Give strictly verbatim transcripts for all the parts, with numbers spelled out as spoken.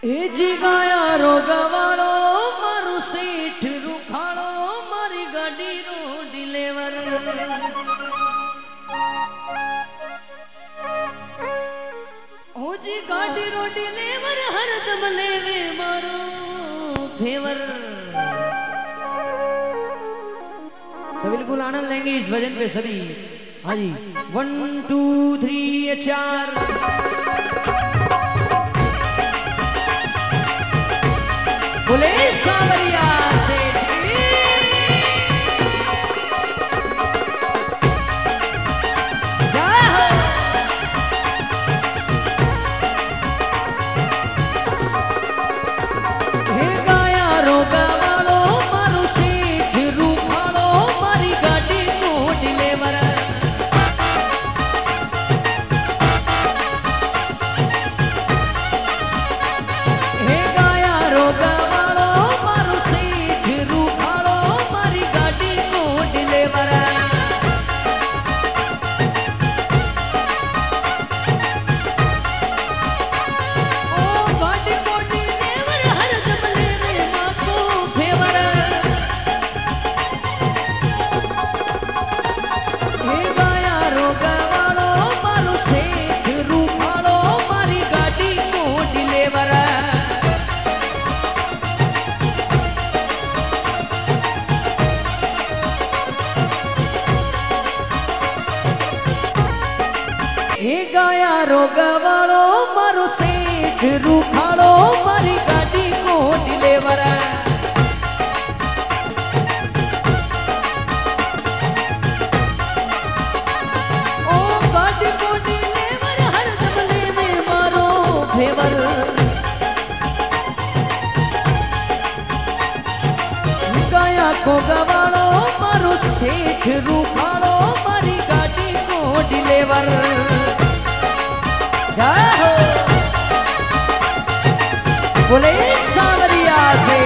એ જીગાયા રોગવાળો મારું સેઠ રૂખાળો મારી ગાડીનો ડિલેવર ઓજી ગાડીનો ડિલેવર હરદમ લેવે મારો ફેવર। तो बिल्कुल आनंद लेंगे इस भजन पे सभी। हाँ जी, वन टू थ्री चार। बोले सावरिया से गाया रोगवाड़ो मारो सेठ रूखाड़ो मारी गाड़ी को डिलेवर। ओ गाड़ी को डिलेवर हर दमले में मारो फेवर। गाया को गवाड़ो मारो सेठ रूखाड़ो मारी गाड़ी को डिलेवर। बोले सावरिया से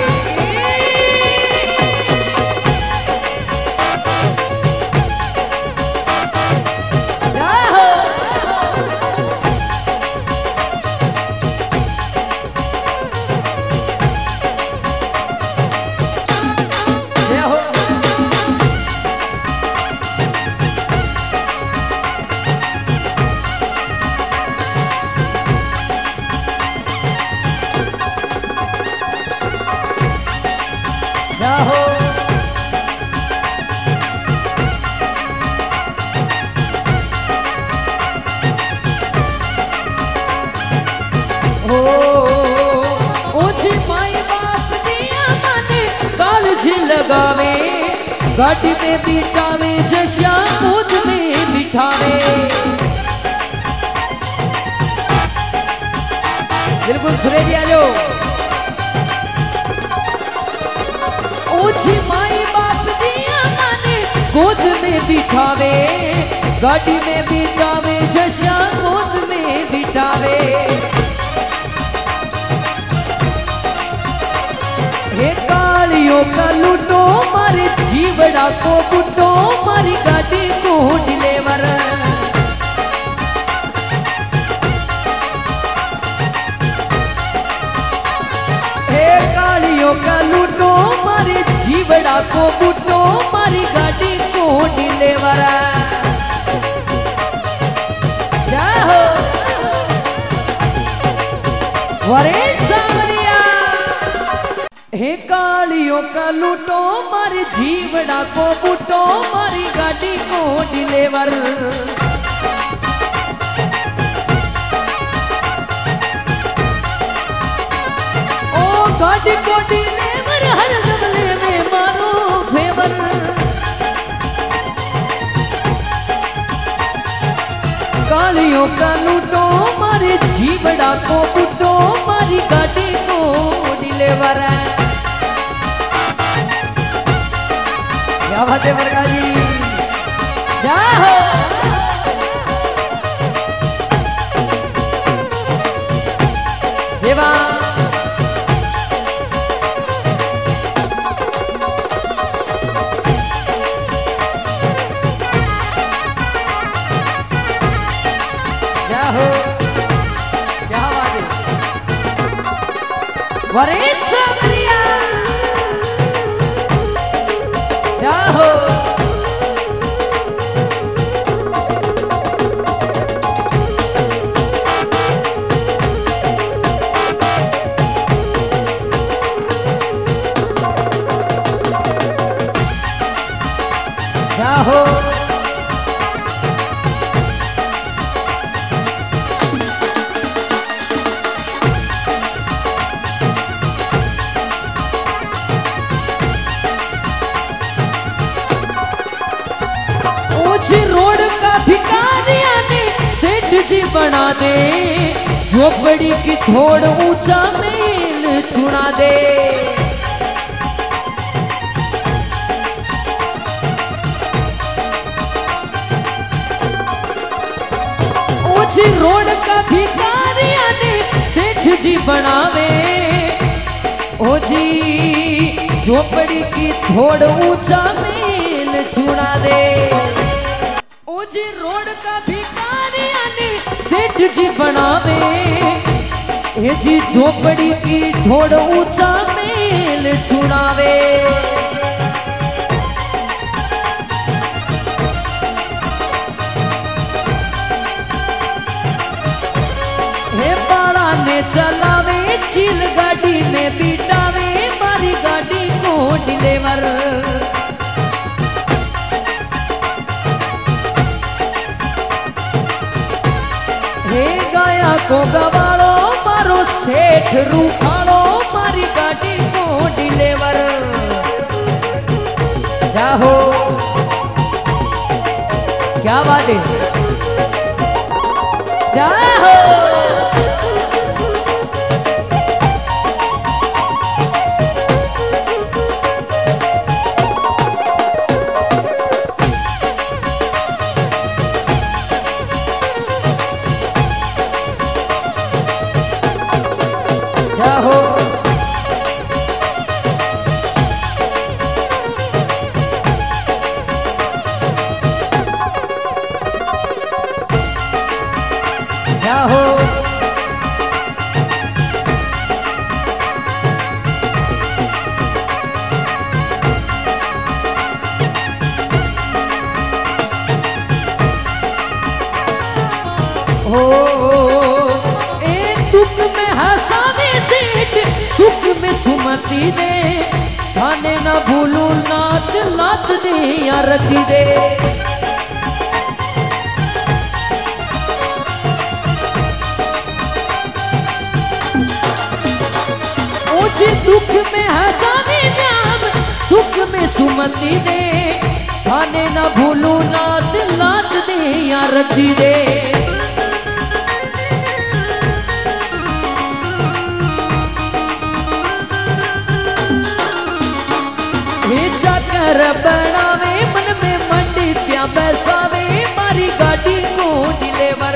लगावे गाड़ी में बिठावे जशा खुद में बिठावे। बिल्कुल सुने दिया जो ऊंची माई बाप दिया माने गोद में बिठावे गाड़ी में बिठावे जशा खुद में बिठावे। हे कालियों का लूटो मारे जीवड़ा को बुटो मारी गाड़ी को डिलेवर। हे कालियों का लूटो मारे जीवड़ा को बुटो मारी गाड़ी को डिलेवर। जाओ वरे सावरिया। हे कालियों का लूटो मारी जीवड़ा को बूटो मारी गाड़ी को डिलेवर। ओ गाड़ी को डिलेवर हर गमले में मारो फेवर। कालियों का लूटो मारी जीवड़ा को बूटो मारी गाड़ी को डिलेवर। क्या बात है बरका जी, जाओ सेवा। जाओ क्या बात है। वरे सबरिया जाहो जाहो रोड का भिखारिया ने सेठ जी बना दे, झोपड़ी की थोड़ ऊंचा मेल चुना दे। ऊंची रोड का भिखारिया ने सेठ जी बनावे, ओ जी झोपड़ी की थोड़ ऊंचा मेल चुना दे। जी रोड का भिखारिया ने सेठ जी बनावे, ए जी झोपड़ी की थोड़ ऊंचा मेल चुनावे। हे बाड़ा ने चलावे चील गाड़ी में बिठावे, मारी गाड़ी को डिलीवर। हे गाया को गवाड़ो मारो सेठ रूखाड़ो, मारी गाड़ी को डिलीवर। जाहो क्या बात है, जाहो जाहो जाहो हो एक दुख में हंसावे सेठ, सुख में सुमति दे, थाने ना भूलू नाच लात दे या रखी दे। ऊंचे दुख में हंसावे नाम, सुख में सुमति दे, थाने ना भूलू नाच लात दे या रखी दे। चाकर बनावे मन में मंडी त्या बैसावे, मारी गाड़ी को डिलीवर।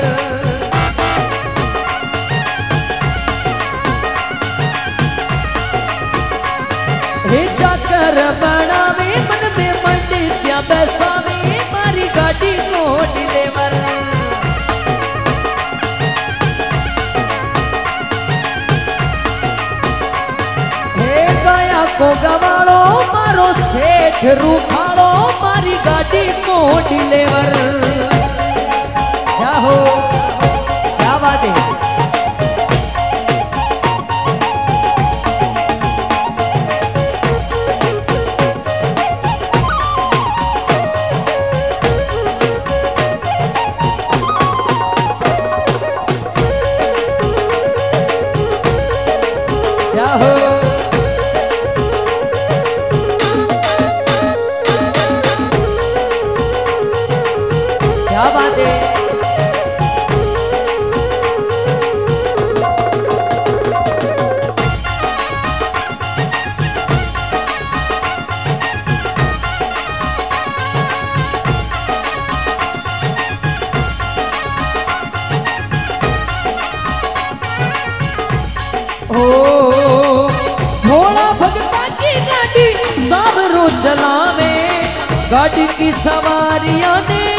हे चाकर बनावे मन में मंडी त्या बैसावे, मारी गाड़ी को डिलीवर। हे गाया को गवाड़ो मारो सेठ रूखाड़ो, मारी गाड़ी को डिलीवर। जाहो क्या बात है, जाहो क्या बात है, ओ भोला भगता की गाड़ी सब रोज चलावे, गाड़ी की सवारियां ने